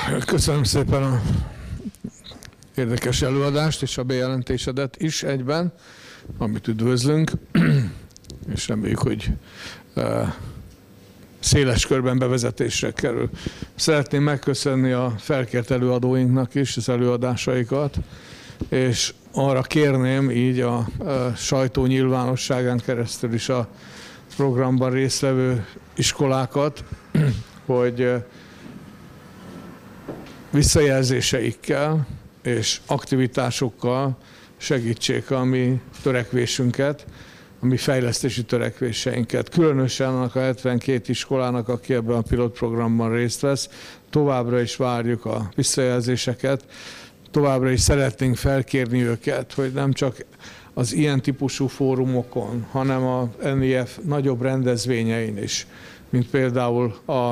Köszönöm szépen a érdekes előadást és a bejelentésedet is egyben, amit üdvözlünk, és reméljük, hogy széles körben bevezetésre kerül. Szeretném megköszönni a felkért előadóinknak is az előadásaikat, és arra kérném így a sajtó nyilvánosságán keresztül is a programban résztvevő iskolákat, hogy visszajelzéseikkel és aktivitásokkal segítsék a mi törekvésünket, a mi fejlesztési törekvéseinket. Különösen annak a 72 iskolának, aki ebben a pilotprogramban részt vesz, továbbra is várjuk a visszajelzéseket, továbbra is szeretnénk felkérni őket, hogy nem csak az ilyen típusú fórumokon, hanem a NIF nagyobb rendezvényein is, mint például a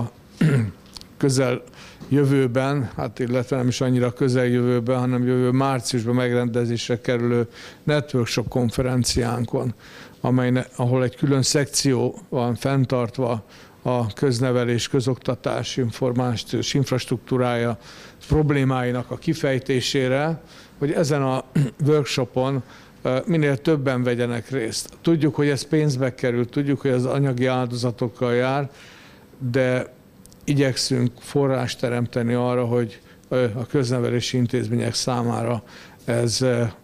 közeljövőben, hát illetve nem is annyira közeljövőben, hanem jövő márciusban megrendezésre kerülő Networkshop konferenciánkon, ahol egy külön szekció van fenntartva a köznevelés, közoktatás, információs infrastruktúrája problémáinak a kifejtésére, hogy ezen a workshopon minél többen vegyenek részt. Tudjuk, hogy ez pénzbe kerül, tudjuk, hogy ez anyagi áldozatokkal jár, de igyekszünk forrást teremteni arra, hogy a köznevelési intézmények számára ez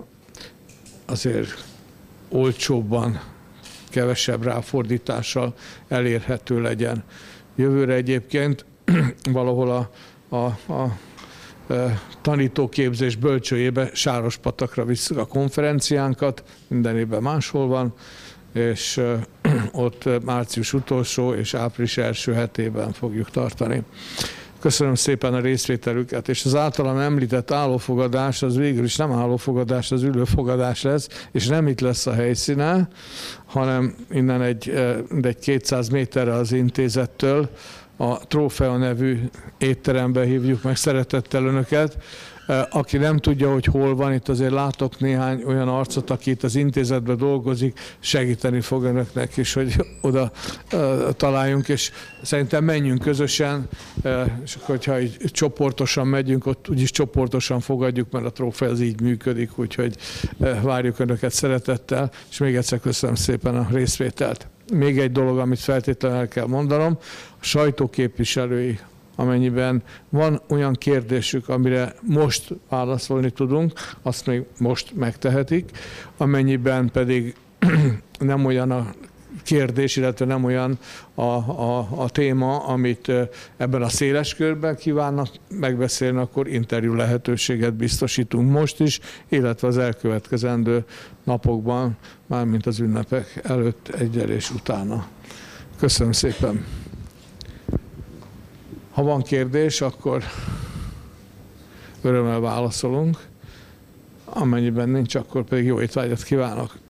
azért olcsóbban, kevesebb ráfordítással elérhető legyen. Jövőre egyébként valahol a tanítóképzés bölcsőjébe, Sárospatakra visszük a konferenciánkat, minden évben máshol van, és ott március utolsó és április első hetében fogjuk tartani. Köszönöm szépen a részvételüket, és az általam említett állófogadás, az végül is nem állófogadás, az ülőfogadás lesz, és nem itt lesz a helyszíne, hanem innen egy 200 méterre az intézettől, a Trófea nevű étterembe hívjuk meg szeretettel önöket. Aki nem tudja, hogy hol van, itt azért látok néhány olyan arcot, aki itt az intézetben dolgozik, segíteni fog önöknek is, hogy oda találjunk, és szerintem menjünk közösen, és akkor, hogyha így csoportosan megyünk, ott úgyis csoportosan fogadjuk, mert a Trófea az így működik, úgyhogy várjuk önöket szeretettel, és még egyszer köszönöm szépen a részvételt. Még egy dolog, amit feltétlenül el kell mondanom, a sajtóképviselői, amennyiben van olyan kérdésük, amire most válaszolni tudunk, azt még most megtehetik, amennyiben pedig nem olyan a kérdés, illetve nem olyan a téma, amit ebben a széles körben kívánnak megbeszélni, akkor interjú lehetőséget biztosítunk most is, illetve az elkövetkezendő napokban, mármint az ünnepek előtt, egyel és utána. Köszönöm szépen! Ha van kérdés, akkor örömmel válaszolunk. Amennyiben nincs, akkor pedig jó étvágyat kívánok!